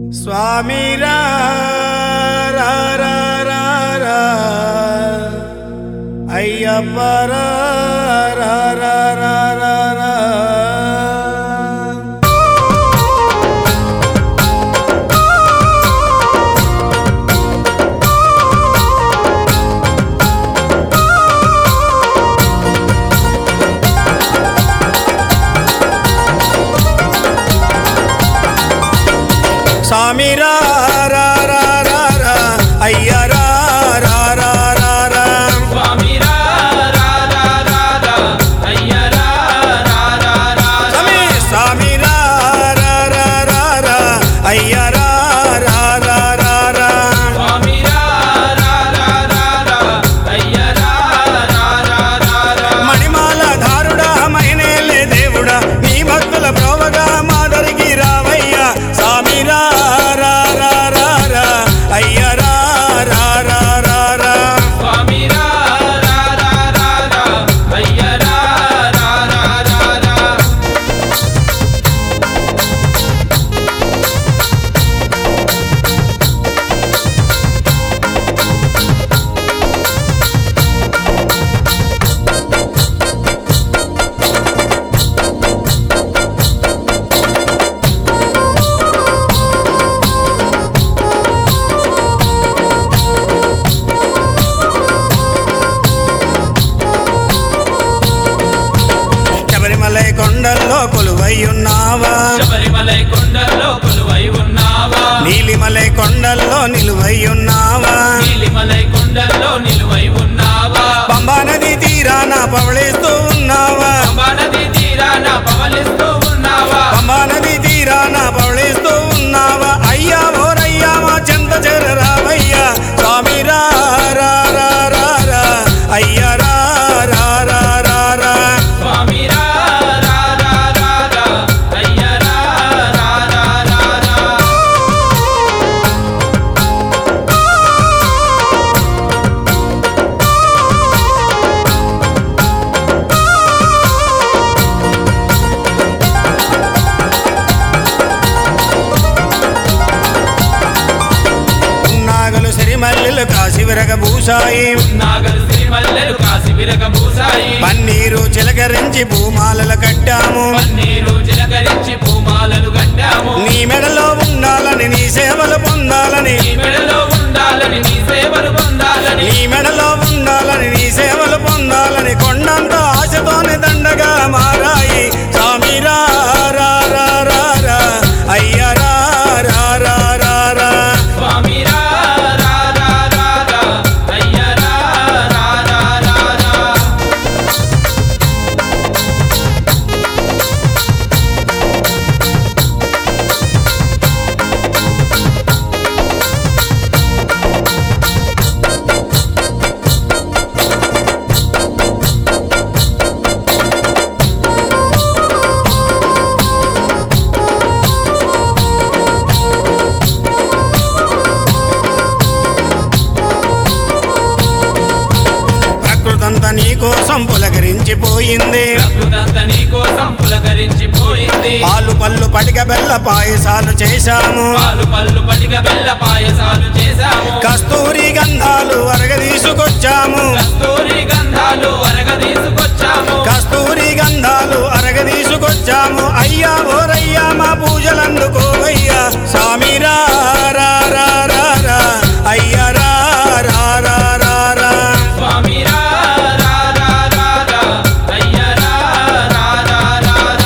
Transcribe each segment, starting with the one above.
स्वामी रा रा रा रा रा अय्यप्प रा रा रा रा रा रा स्वामी रा रा रा रा रा अय्या रा रा रा रा रा स्वामी रा रा रा रा रा अय्या रा रा रा रा स्वामी रा रा रा रा रा अय्या रा रा रा रा रा स्वामी रा रा रा रा रा अय्या रा रा रा रा रा मणिमाल धारुड़ा महीनेले దేవుడా నీ భక్తుల ప్రోవగా మాదరికి రావయ్యా स्वामी रा रा रा रा रा अय्या रा रा रा रा रा स्वामी रा रा रा रा रा अय्या रा रा रा रा रा శబరిమలై కొండల్లో కొలువై ఉన్నావా శబరిమలై కొండల్లో కొలువై ఉన్నావా నీలిమలై కొండల్లో నిలువై ఉన్నావా నీలిమలై కొండల్లో నిలువై ఉన్నావా పంబా నది తీరాన పవళిస్తూ ఉన్నావా పంబా నది తీరాన పవలిస్తూ ఉన్నావా పంబా నది తీరాన పవళిస్తూ ఉన్నావా అయ్యా ఓరయ్యా మా చెంత చేరరావయ్యా స్వామి రా రా రా రా రా అయ్యా రా రా రా రా రా स्वामी रा रा रा रा रा अय्या रा रा रा रा रा నాగలు సిరిమల్లెలు కాశీ విరగ భూషాయి నాగలు సిరిమల్లెలు కాసి విరగ పూసాయి పన్నీరు చిలకరించి భూమాలలు కట్టాము పన్నీరు చిలకరించి పూమాలలు కట్టాము నీ మెడలో ఉండాలని నీ సేవలు పొందాలని నీ మెడలో ఉండాలని నీ సేవలు పొందాలని నీ మెడలో ఉండాలని నీ సేవలు పొందాలని కొండంత ఆశతోని దండగా మారాయి స్వామి రా రా రా రా రా అయ్యా రా రా రా రా రా स्वामी रा रा रा रा रा अय्या रा रा रा रा रा ప్రకృతంతా నీ కోసం పులకరించిపోయింది ప్రకృతంతా నీ కోసం పులకరించిపోయింది పాలు పళ్ళు పటిక బెల్ల పాయసాలు చేశాము పాలు పళ్ళు పటిక బెల్ల పాయసాలు చేశాము కస్తూరి గంధాలు అరగదీసుకొచ్చాము కస్తూరి గంధాలు అరగదీసుకొచ్చాము కస్తూరి గంధాలు అరగదీసుకొచ్చాము అయ్యా ఓరయ్యా మా పూజలందుకోవయ్యా స్వామి రా రా రా రా రా అయ్యా రా రా రా రా రా स्वामी रा रा रा रा रा अय्या रा रा रा रा रा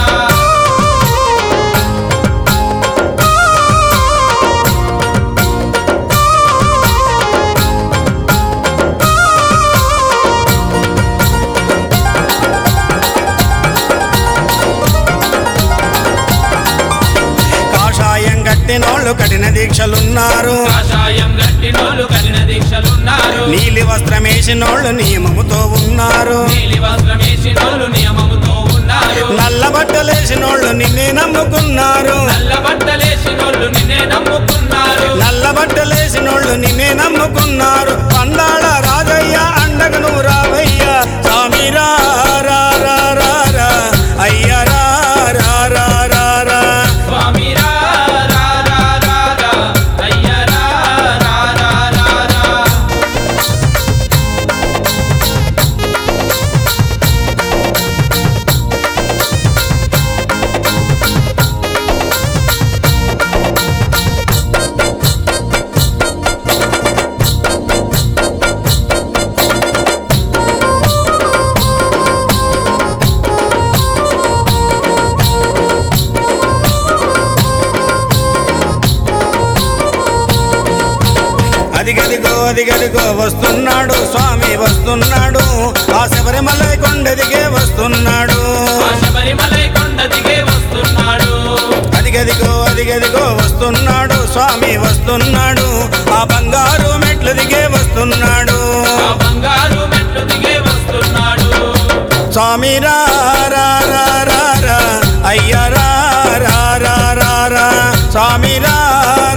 కాషాయం కట్టినోళ్ళు కఠిన దీక్షలున్నారు కాషాయం గట్టినోళ్ళు కఠిన దీక్షలున్నారు నీలి వస్త్రమేసినోళ్ళు నియమముతో ఉన్నారు నీలి వస్త్రమేసినోళ్ళు నియమముతో ఉన్నారు నల్ల బట్టలేసినోళ్ళు నిన్నే నమ్ముకున్నారు నల్ల బట్టలేసినోళ్ళు నిన్నే నమ్ముకున్నారు నల్ల బట్టలేసినోళ్ళు నిన్నే నమ్ముకున్నారు పండాళ రాజయ్య అండగ నువ్వు రావయ్యా స్వామి రా రా రా రా రా అయ్యా రా రా రా రా రా स्वामी रा रा रा रा रा అదిగదిగో వస్తున్నాడు స్వామి వస్తున్నాడు ఆ శబరిమలై కొండ దిగే వస్తున్నాడు ఆ శబరిమలై కొండ దిగే వస్తున్నాడు అదిగదిగో వస్తున్నాడు స్వామి వస్తున్నాడు ఆ బంగారు మెట్లు దిగే వస్తున్నాడు ఆ బంగారు మెట్లు దిగే వస్తున్నాడు స్వామి రా రా రా రా రా అయ్య రా రా రా రా రా స్వామి రా